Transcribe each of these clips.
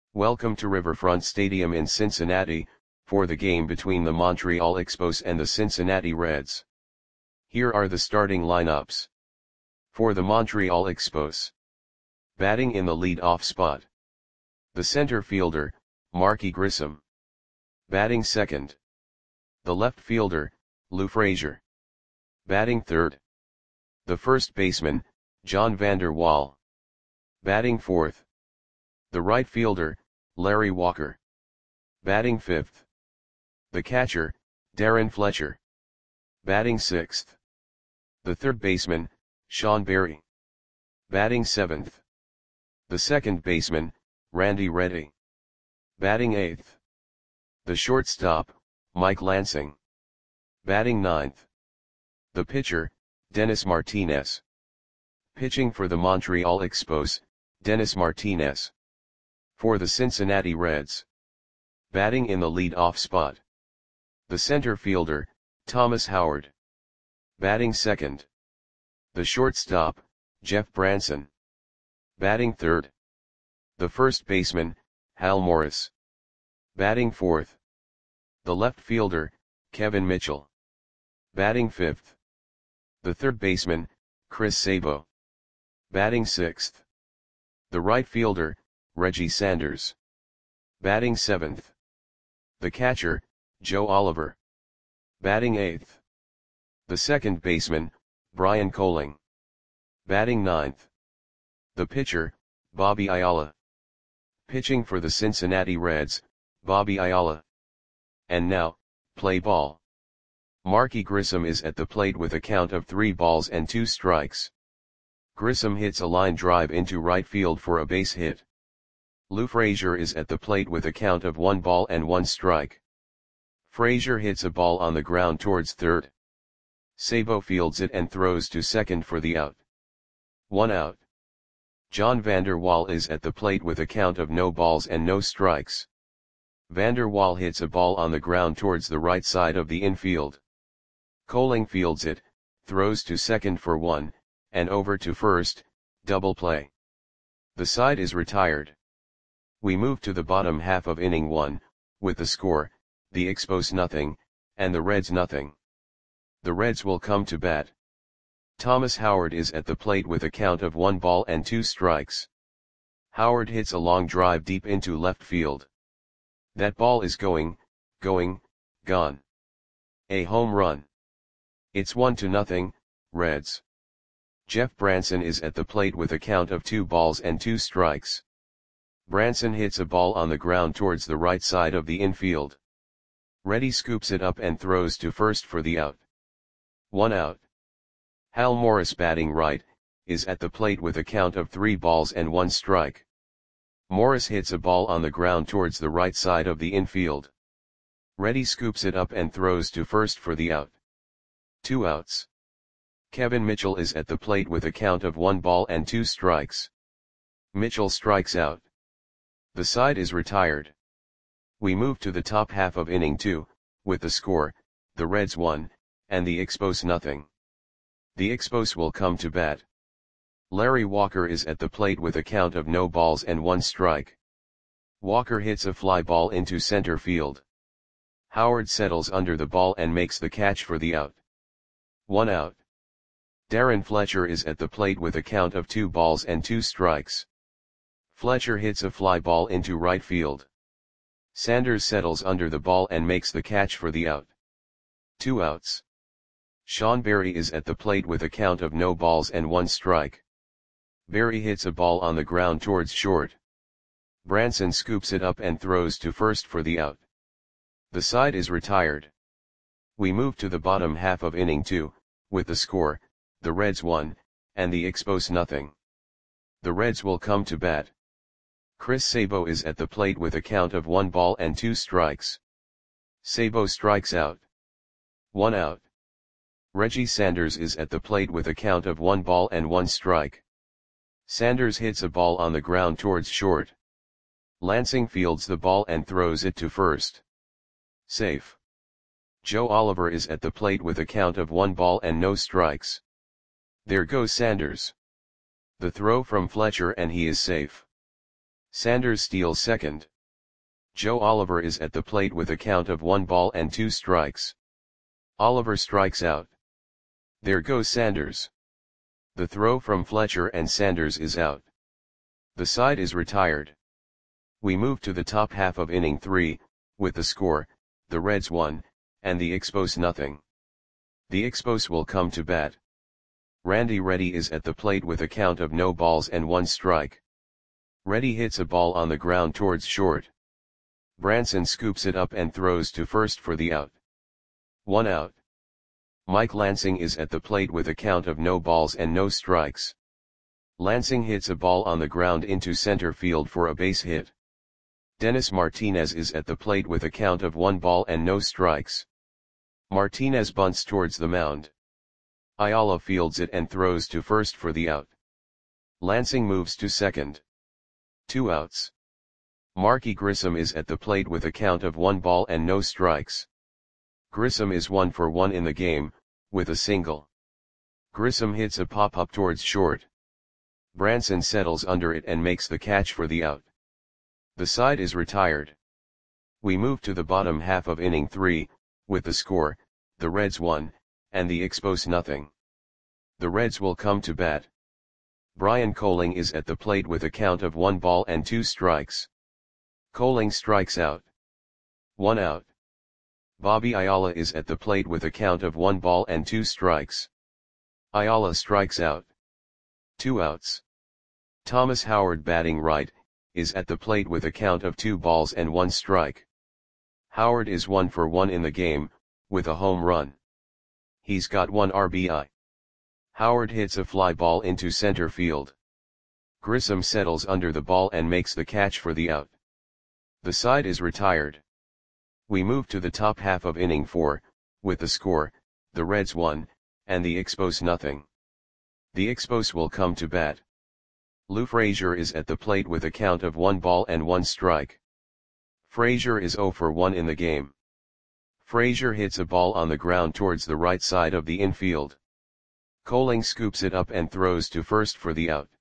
Welcome to Riverfront Stadium in Cincinnati, for the game between the Montreal Expos and the Cincinnati Reds. Here are the starting lineups. For the Montreal Expos. Batting in the lead-off spot. The center fielder, Marky Grissom. Batting second. The left fielder, Lou Frazier. Batting third. The first baseman, John Vander Wal. Batting fourth. The right fielder, Larry Walker. Batting fifth. The catcher, Darren Fletcher. Batting sixth. The third baseman, Sean Berry. Batting seventh. The second baseman, Randy Reddy. Batting eighth. The shortstop, Mike Lansing. Batting ninth. The pitcher, Dennis Martinez. Pitching for the Montreal Expos, Dennis Martinez. For the Cincinnati Reds. Batting in the lead-off spot. The center fielder, Thomas Howard. Batting second. The shortstop, Jeff Branson. Batting third. The first baseman, Hal Morris. Batting fourth. The left fielder, Kevin Mitchell. Batting fifth. The third baseman, Chris Sabo. Batting sixth. The right fielder, Reggie Sanders. Batting seventh. The catcher, Joe Oliver. Batting eighth. The second baseman, Brian Coling. Batting ninth. The pitcher, Bobby Ayala. Pitching for the Cincinnati Reds, Bobby Ayala. And now, play ball. Marky Grissom is at the plate with a count of 3 balls and 2 strikes. Grissom hits a line drive into right field for a base hit. Lou Frazier is at the plate with a count of 1 ball and 1 strike. Frazier hits a ball on the ground towards third. Sabo fields it and throws to second for the out. 1 out. John Vander Wal is at the plate with a count of no balls and no strikes. Vander Wal hits a ball on the ground towards the right side of the infield. Coling fields it, throws to second for 1, and over to first, double play. The side is retired. We move to the bottom half of inning 1, with the score, the Expos nothing, and the Reds nothing. The Reds will come to bat. Thomas Howard is at the plate with a count of 1 ball and 2 strikes. Howard hits a long drive deep into left field. That ball is going, gone. A home run. It's 1-0, Reds. Jeff Branson is at the plate with a count of 2 balls and 2 strikes. Branson hits a ball on the ground towards the right side of the infield. Reddy scoops it up and throws to first for the out. 1 out. Hal Morris, batting right, is at the plate with a count of 3 balls and 1 strike. Morris hits a ball on the ground towards the right side of the infield. Reddy scoops it up and throws to first for the out. 2 outs. Kevin Mitchell is at the plate with a count of 1 ball and 2 strikes. Mitchell strikes out. The side is retired. We move to the top half of inning 2, with the score, the Reds 1, and the Expos nothing. The Expos will come to bat. Larry Walker is at the plate with a count of no balls and 1 strike. Walker hits a fly ball into center field. Howard settles under the ball and makes the catch for the out. 1 out. Darren Fletcher is at the plate with a count of 2 balls and 2 strikes. Fletcher hits a fly ball into right field. Sanders settles under the ball and makes the catch for the out. 2 outs. Sean Berry is at the plate with a count of no balls and 1 strike. Berry hits a ball on the ground towards short. Branson scoops it up and throws to first for the out. The side is retired. We move to the bottom half of inning 2, with the score, the Reds 1, and the Expos nothing. The Reds will come to bat. Chris Sabo is at the plate with a count of 1 ball and 2 strikes. Sabo strikes out. 1 out. Reggie Sanders is at the plate with a count of 1 ball and 1 strike. Sanders hits a ball on the ground towards short. Lansing fields the ball and throws it to first. Safe. Joe Oliver is at the plate with a count of 1 ball and no strikes. There goes Sanders. The throw from Fletcher and he is safe. Sanders steals second. Joe Oliver is at the plate with a count of 1 ball and 2 strikes. Oliver strikes out. There goes Sanders. The throw from Fletcher and Sanders is out. The side is retired. We move to the top half of inning 3, with the score, the Reds 1, and the Expos nothing. The Expos will come to bat. Randy Reddy is at the plate with a count of no balls and 1 strike. Reddy hits a ball on the ground towards short. Branson scoops it up and throws to first for the out. 1 out. Mike Lansing is at the plate with a count of no balls and no strikes. Lansing hits a ball on the ground into center field for a base hit. Dennis Martinez is at the plate with a count of 1 ball and no strikes. Martinez bunts towards the mound. Ayala fields it and throws to first for the out. Lansing moves to second. 2 outs. Marky Grissom is at the plate with a count of 1 ball and no strikes. Grissom is 1 for 1 in the game, with a single. Grissom hits a pop-up towards short. Branson settles under it and makes the catch for the out. The side is retired. We move to the bottom half of inning 3, with the score, the Reds 1, and the Expos nothing. The Reds will come to bat. Brian Coling is at the plate with a count of 1 ball and 2 strikes. Coling strikes out. 1 out. Bobby Ayala is at the plate with a count of 1 ball and 2 strikes. Ayala strikes out. 2 outs. Thomas Howard batting right, is at the plate with a count of 2 balls and 1 strike. Howard is 1 for 1 in the game, with a home run. He's got 1 RBI. Howard hits a fly ball into center field. Grissom settles under the ball and makes the catch for the out. The side is retired. We move to the top half of inning 4, with the score, the Reds 1, and the Expos nothing. The Expos will come to bat. Lou Frazier is at the plate with a count of 1 ball and 1 strike. Frazier is 0 for 1 in the game. Frazier hits a ball on the ground towards the right side of the infield. Coling scoops it up and throws to first for the out.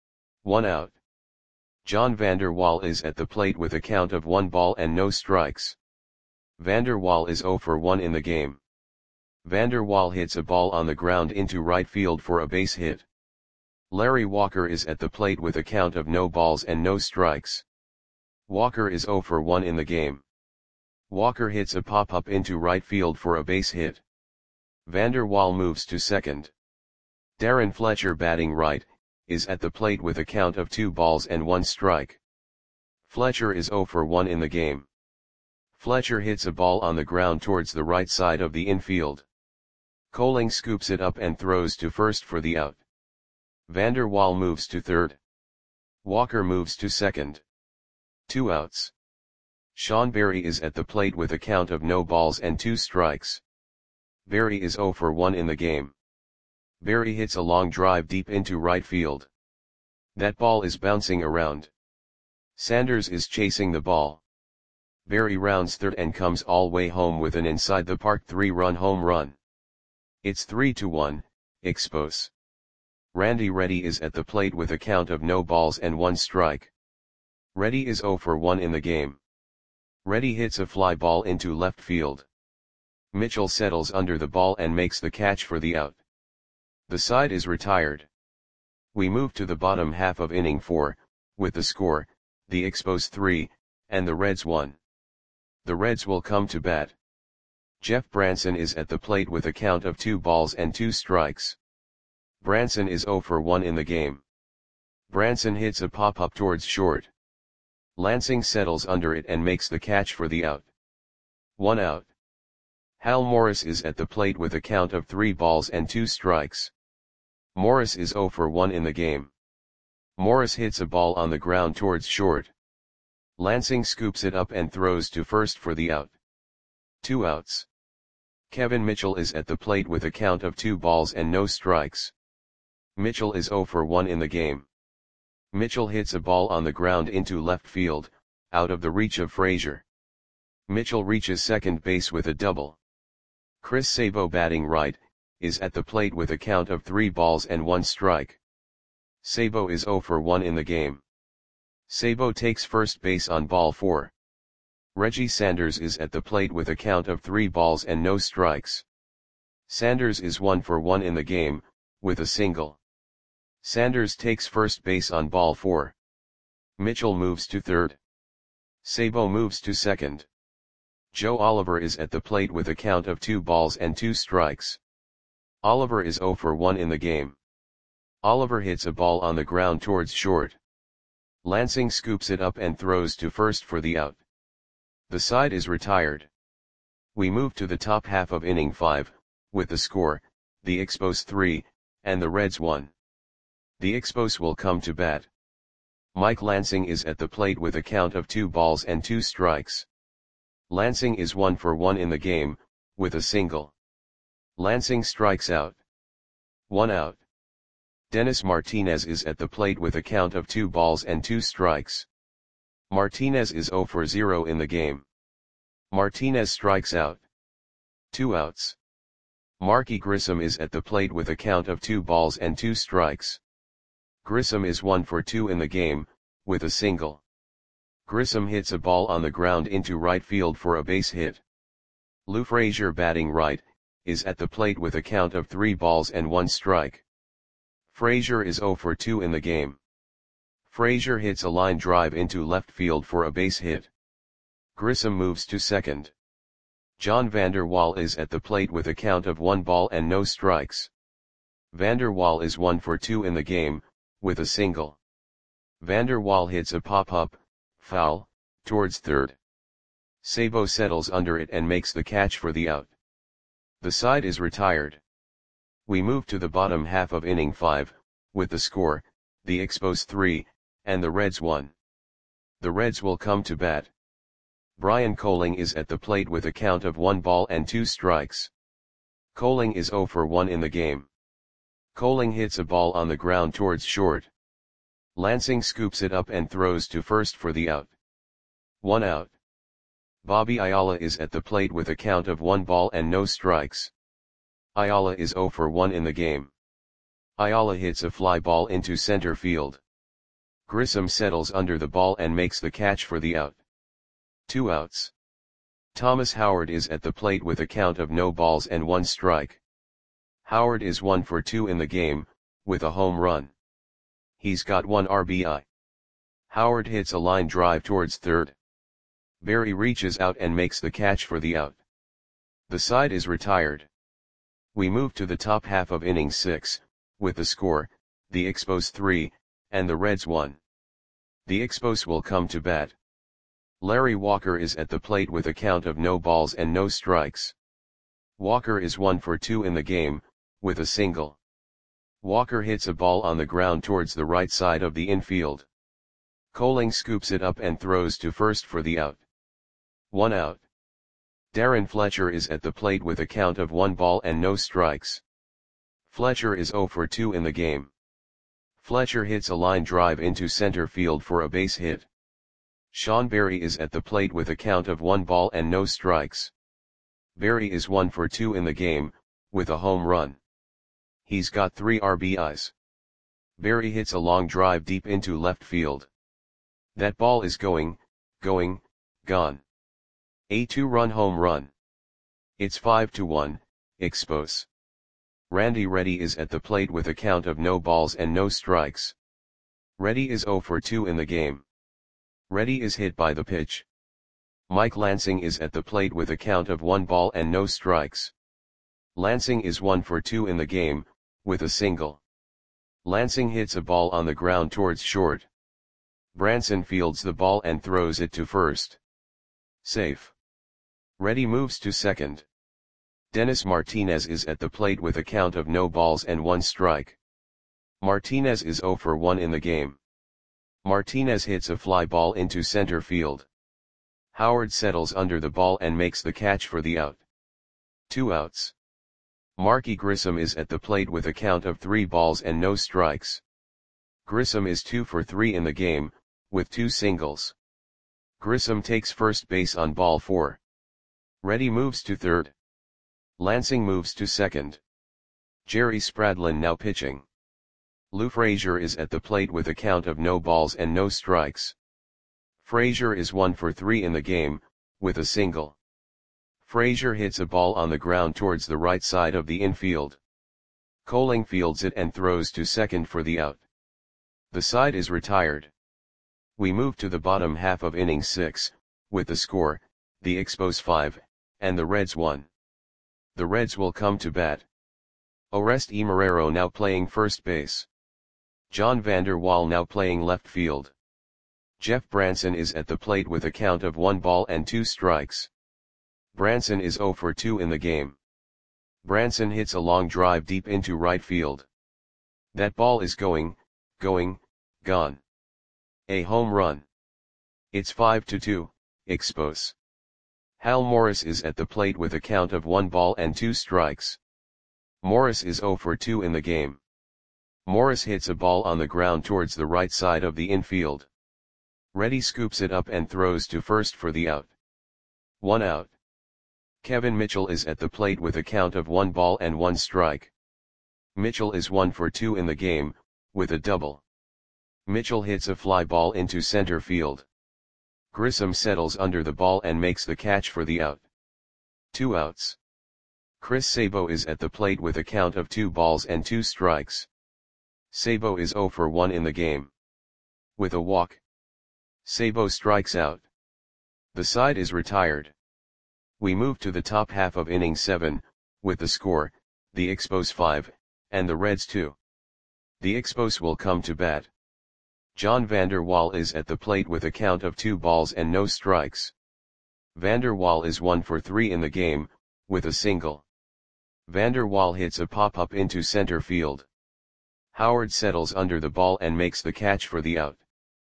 1 out. John Vander Wal is at the plate with a count of 1 ball and no strikes. Vander Wal is 0 for 1 in the game. Vander Wal hits a ball on the ground into right field for a base hit. Larry Walker is at the plate with a count of no balls and no strikes. Walker is 0 for 1 in the game. Walker hits a pop-up into right field for a base hit. Vander Wal moves to second. Darren Fletcher batting right, is at the plate with a count of 2 balls and 1 strike. Fletcher is 0 for 1 in the game. Fletcher hits a ball on the ground towards the right side of the infield. Coling scoops it up and throws to first for the out. Vander Wal moves to third. Walker moves to second. 2 outs. Sean Berry is at the plate with a count of no balls and 2 strikes. Berry is 0 for 1 in the game. Berry hits a long drive deep into right field. That ball is bouncing around. Sanders is chasing the ball. Berry rounds third and comes all way home with an inside the park 3-run home run. It's 3-1, Expos. Randy Reddy is at the plate with a count of no balls and 1 strike. Reddy is 0 for 1 in the game. Reddy hits a fly ball into left field. Mitchell settles under the ball and makes the catch for the out. The side is retired. We move to the bottom half of inning 4, with the score, the Expos 3, and the Reds 1. The Reds will come to bat. Jeff Branson is at the plate with a count of 2 balls and 2 strikes. Branson is 0 for 1 in the game. Branson hits a pop-up towards short. Lansing settles under it and makes the catch for the out. 1 out. Hal Morris is at the plate with a count of 3 balls and 2 strikes. Morris is 0 for 1 in the game. Morris hits a ball on the ground towards short. Lansing scoops it up and throws to first for the out. 2 outs. Kevin Mitchell is at the plate with a count of 2 balls and no strikes. Mitchell is 0 for 1 in the game. Mitchell hits a ball on the ground into left field, out of the reach of Frazier. Mitchell reaches second base with a double. Chris Sabo batting right, is at the plate with a count of 3 balls and 1 strike. Sabo is 0 for 1 in the game. Sabo takes first base on ball 4. Reggie Sanders is at the plate with a count of 3 balls and no strikes. Sanders is 1 for 1 in the game, with a single. Sanders takes first base on ball 4. Mitchell moves to third. Sabo moves to second. Joe Oliver is at the plate with a count of 2 balls and 2 strikes. Oliver is 0 for 1 in the game. Oliver hits a ball on the ground towards short. Lansing scoops it up and throws to first for the out. The side is retired. We move to the top half of inning 5, with the score, the Expos 3, and the Reds 1. The Expos will come to bat. Mike Lansing is at the plate with a count of 2 balls and 2 strikes. Lansing is 1 for 1 in the game, with a single. Lansing strikes out. 1 out. Dennis Martinez is at the plate with a count of 2 balls and 2 strikes. Martinez is 0 for 0 in the game. Martinez strikes out. 2 outs. Marky Grissom is at the plate with a count of 2 balls and 2 strikes. Grissom is 1 for 2 in the game, with a single. Grissom hits a ball on the ground into right field for a base hit. Lou Frazier, batting right, is at the plate with a count of 3 balls and 1 strike. Frazier is 0 for 2 in the game. Frazier hits a line drive into left field for a base hit. Grissom moves to second. John Vander Wal is at the plate with a count of 1 ball and no strikes. Vander Wal is 1 for 2 in the game, with a single. Vander Wal hits a pop-up, foul, towards third. Sabo settles under it and makes the catch for the out. The side is retired. We move to the bottom half of inning 5, with the score, the Expos 3, and the Reds 1. The Reds will come to bat. Brian Coling is at the plate with a count of 1 ball and 2 strikes. Coling is 0 for 1 in the game. Coling hits a ball on the ground towards short. Lansing scoops it up and throws to first for the out. 1 out. Bobby Ayala is at the plate with a count of 1 ball and no strikes. Ayala is 0 for 1 in the game. Ayala hits a fly ball into center field. Grissom settles under the ball and makes the catch for the out. 2 outs. Thomas Howard is at the plate with a count of no balls and 1 strike. Howard is 1 for 2 in the game, with a home run. He's got 1 RBI. Howard hits a line drive towards third. Berry reaches out and makes the catch for the out. The side is retired. We move to the top half of inning 6, with the score, the Expos 3, and the Reds 1. The Expos will come to bat. Larry Walker is at the plate with a count of no balls and no strikes. Walker is 1 for 2 in the game, with a single. Walker hits a ball on the ground towards the right side of the infield. Coling scoops it up and throws to first for the out. 1 out. Darren Fletcher is at the plate with a count of 1 ball and no strikes. Fletcher is 0 for 2 in the game. Fletcher hits a line drive into center field for a base hit. Sean Berry is at the plate with a count of 1 ball and no strikes. Berry is 1 for 2 in the game, with a home run. He's got 3 RBIs. Berry hits a long drive deep into left field. That ball is going, gone. A 2-run home run. It's 5-1, Expos. Randy Reddy is at the plate with a count of no balls and no strikes. Reddy is 0 for 2 in the game. Reddy is hit by the pitch. Mike Lansing is at the plate with a count of 1 ball and no strikes. Lansing is 1 for 2 in the game, with a single. Lansing hits a ball on the ground towards short. Branson fields the ball and throws it to first. Safe. Reddy moves to second. Dennis Martinez is at the plate with a count of no balls and 1 strike. Martinez is 0 for 1 in the game. Martinez hits a fly ball into center field. Howard settles under the ball and makes the catch for the out. 2 outs. Marky Grissom is at the plate with a count of 3 balls and no strikes. Grissom is 2 for 3 in the game, with 2 singles. Grissom takes first base on ball 4. Reddy moves to third. Lansing moves to second. Jerry Spradlin now pitching. Lou Frazier is at the plate with a count of no balls and no strikes. Frazier is 1 for 3 in the game, with a single. Frazier hits a ball on the ground towards the right side of the infield. Coling fields it and throws to second for the out. The side is retired. We move to the bottom half of inning 6, with the score, the Expos 5, and the Reds 1. The Reds will come to bat. Orest E. Marrero now playing first base. John Vander Wal now playing left field. Jeff Branson is at the plate with a count of 1 ball and 2 strikes. Branson is 0 for 2 in the game. Branson hits a long drive deep into right field. That ball is gone. A home run. It's 5-2, Expos. Hal Morris is at the plate with a count of 1 ball and 2 strikes. Morris is 0 for 2 in the game. Morris hits a ball on the ground towards the right side of the infield. Reddy scoops it up and throws to first for the out. 1 out. Kevin Mitchell is at the plate with a count of 1 ball and 1 strike. Mitchell is 1 for 2 in the game, with a double. Mitchell hits a fly ball into center field. Grissom settles under the ball and makes the catch for the out. 2 outs. Chris Sabo is at the plate with a count of 2 balls and 2 strikes. Sabo is 0 for 1 in the game. With a walk, Sabo strikes out. The side is retired. We move to the top half of inning 7, with the score, the Expos 5, and the Reds 2. The Expos will come to bat. John Vander Wal is at the plate with a count of 2 balls and no strikes. Vander Wal is 1 for 3 in the game, with a single. Vander Wal hits a pop-up into center field. Howard settles under the ball and makes the catch for the out.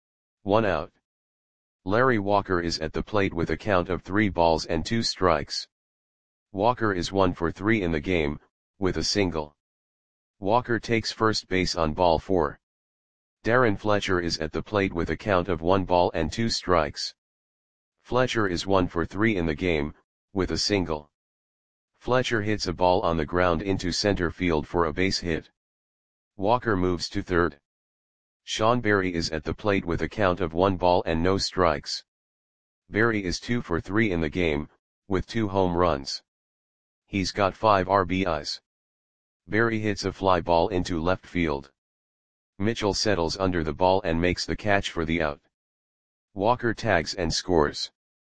1 out. Larry Walker is at the plate with a count of 3 balls and 2 strikes. Walker is 1 for 3 in the game, with a single. Walker takes first base on ball 4. Darren Fletcher is at the plate with a count of 1 ball and 2 strikes. Fletcher is 1 for 3 in the game, with a single. Fletcher hits a ball on the ground into center field for a base hit. Walker moves to third. Sean Berry is at the plate with a count of 1 ball and no strikes. Berry is 2 for 3 in the game, with 2 home runs. He's got 5 RBIs. Berry hits a fly ball into left field. Mitchell settles under the ball and makes the catch for the out. Walker tags and scores.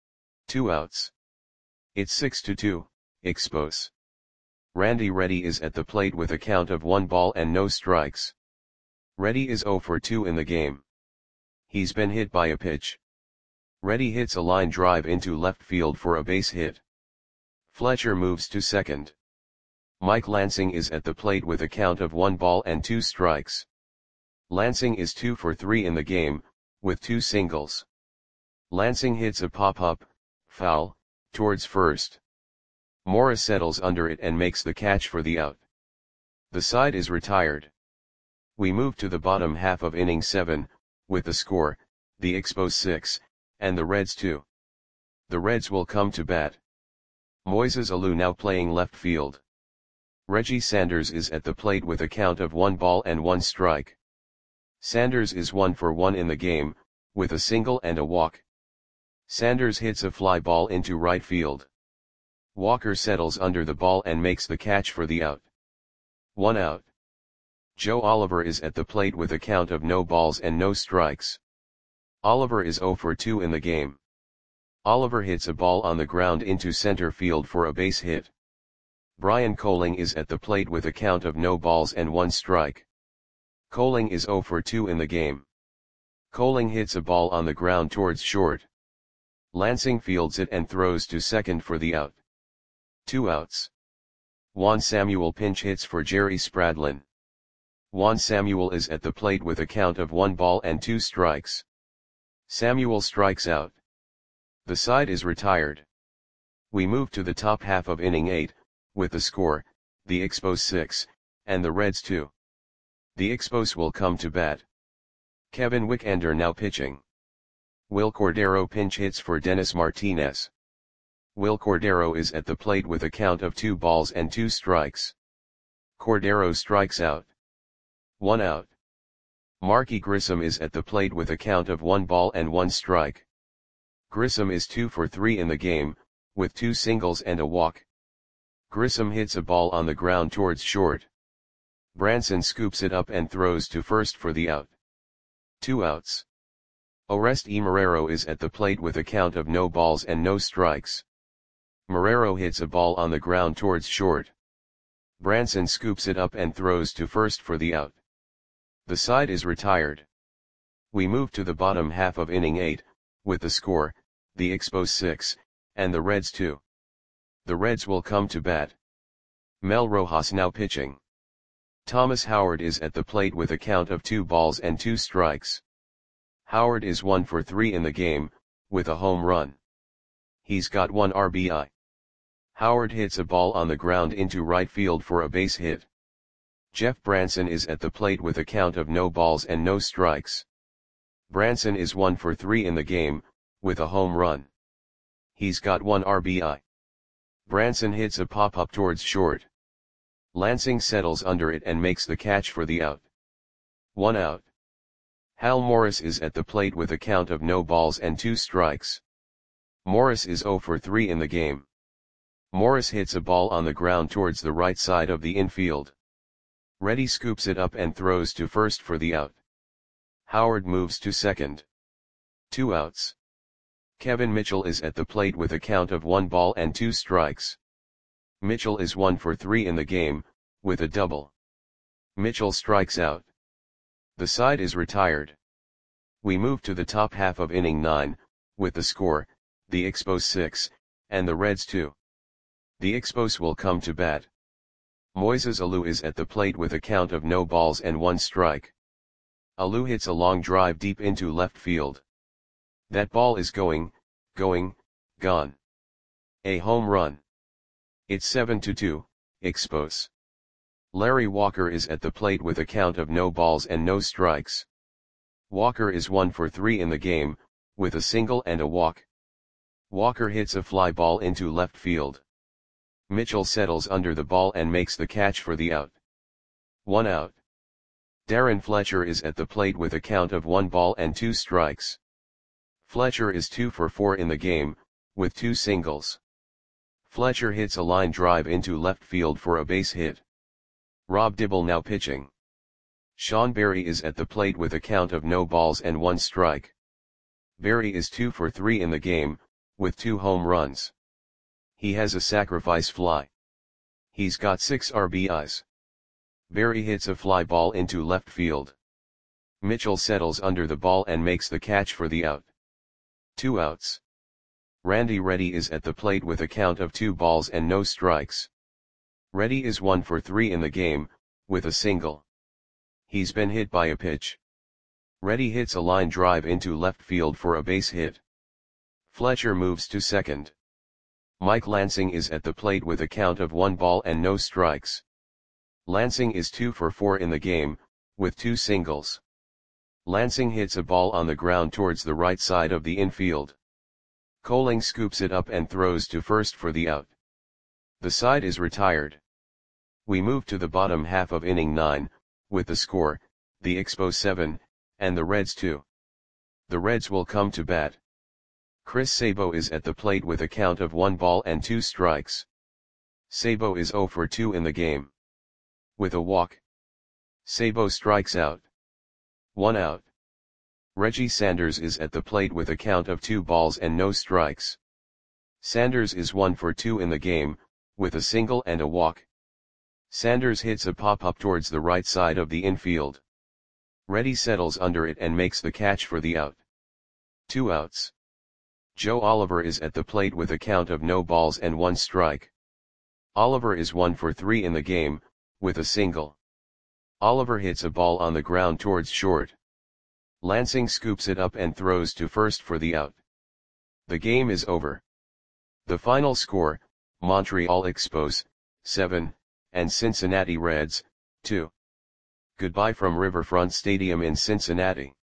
2 outs. It's 6-2, Expos. Randy Reddy is at the plate with a count of 1 ball and no strikes. Reddy is 0 for 2 in the game. He's been hit by a pitch. Reddy hits a line drive into left field for a base hit. Fletcher moves to second. Mike Lansing is at the plate with a count of 1 ball and 2 strikes. Lansing is 2 for 3 in the game, with 2 singles. Lansing hits a pop-up, foul, towards first. Morris settles under it and makes the catch for the out. The side is retired. We move to the bottom half of inning 7, with the score, the Expos 6, and the Reds 2. The Reds will come to bat. Moises Alou now playing left field. Reggie Sanders is at the plate with a count of 1 ball and 1 strike. Sanders is 1 for 1 in the game, with a single and a walk. Sanders hits a fly ball into right field. Walker settles under the ball and makes the catch for the out. 1 out. Joe Oliver is at the plate with a count of no balls and no strikes. Oliver is 0 for 2 in the game. Oliver hits a ball on the ground into center field for a base hit. Brian Coling is at the plate with a count of no balls and 1 strike. Coling is 0 for 2 in the game. Coling hits a ball on the ground towards short. Lansing fields it and throws to second for the out. 2 outs. Juan Samuel pinch hits for Jerry Spradlin. Juan Samuel is at the plate with a count of 1 ball and 2 strikes. Samuel strikes out. The side is retired. We move to the top half of inning 8, with the score, the Expos 6, and the Reds 2. The Expos will come to bat. Kevin Wickender now pitching. Will Cordero pinch hits for Dennis Martinez. Will Cordero is at the plate with a count of 2 balls and 2 strikes. Cordero strikes out. 1 out. Marky Grissom is at the plate with a count of 1 ball and 1 strike. Grissom is 2 for 3 in the game, with 2 singles and a walk. Grissom hits a ball on the ground towards short. Branson scoops it up and throws to first for the out. 2 outs. Oreste Marrero is at the plate with a count of no balls and no strikes. Marrero hits a ball on the ground towards short. Branson scoops it up and throws to first for the out. The side is retired. We move to the bottom half of inning 8, with the score, the Expos 6, and the Reds 2. The Reds will come to bat. Mel Rojas now pitching. Thomas Howard is at the plate with a count of 2 balls and 2 strikes. Howard is 1 for 3 in the game, with a home run. He's got 1 RBI. Howard hits a ball on the ground into right field for a base hit. Jeff Branson is at the plate with a count of no balls and no strikes. Branson is 1 for 3 in the game, with a home run. He's got 1 RBI. Branson hits a pop-up towards short. Lansing settles under it and makes the catch for the out. 1 out. Hal Morris is at the plate with a count of no balls and 2 strikes. Morris is 0 for 3 in the game. Morris hits a ball on the ground towards the right side of the infield. Reddy scoops it up and throws to first for the out. Howard moves to second. 2 outs. Kevin Mitchell is at the plate with a count of 1 ball and 2 strikes. Mitchell is 1 for 3 in the game, with a double. Mitchell strikes out. The side is retired. We move to the top half of inning 9, with the score, the Expos 6, and the Reds 2. The Expos will come to bat. Moises Alou is at the plate with a count of no balls and 1 strike. Alou hits a long drive deep into left field. That ball is gone. A home run. It's 7-2, Expos. Larry Walker is at the plate with a count of no balls and no strikes. Walker is 1 for 3 in the game, with a single and a walk. Walker hits a fly ball into left field. Mitchell settles under the ball and makes the catch for the out. 1 out. Darren Fletcher is at the plate with a count of 1 ball and 2 strikes. Fletcher is 2 for 4 in the game, with 2 singles. Fletcher hits a line drive into left field for a base hit. Rob Dibble now pitching. Sean Berry is at the plate with a count of no balls and 1 strike. Berry is 2 for 3 in the game, with 2 home runs. He has a sacrifice fly. He's got 6 RBIs. Berry hits a fly ball into left field. Mitchell settles under the ball and makes the catch for the out. 2 outs. Randy Reddy is at the plate with a count of 2 balls and no strikes. Reddy is 1 for 3 in the game, with a single. He's been hit by a pitch. Reddy hits a line drive into left field for a base hit. Fletcher moves to second. Mike Lansing is at the plate with a count of 1 ball and no strikes. Lansing is 2 for 4 in the game, with 2 singles. Lansing hits a ball on the ground towards the right side of the infield. Coling scoops it up and throws to first for the out. The side is retired. We move to the bottom half of inning 9, with the score, the Expos 7, and the Reds 2. The Reds will come to bat. Chris Sabo is at the plate with a count of 1 ball and 2 strikes. Sabo is 0 for 2 in the game. With a walk. Sabo strikes out. 1 out. Reggie Sanders is at the plate with a count of 2 balls and no strikes. Sanders is 1 for 2 in the game, with a single and a walk. Sanders hits a pop-up towards the right side of the infield. Reddy settles under it and makes the catch for the out. 2 outs. Joe Oliver is at the plate with a count of no balls and 1 strike. Oliver is 1 for 3 in the game, with a single. Oliver hits a ball on the ground towards short. Lansing scoops it up and throws to first for the out. The game is over. The final score, Montreal Expos, 7, and Cincinnati Reds, 2. Goodbye from Riverfront Stadium in Cincinnati.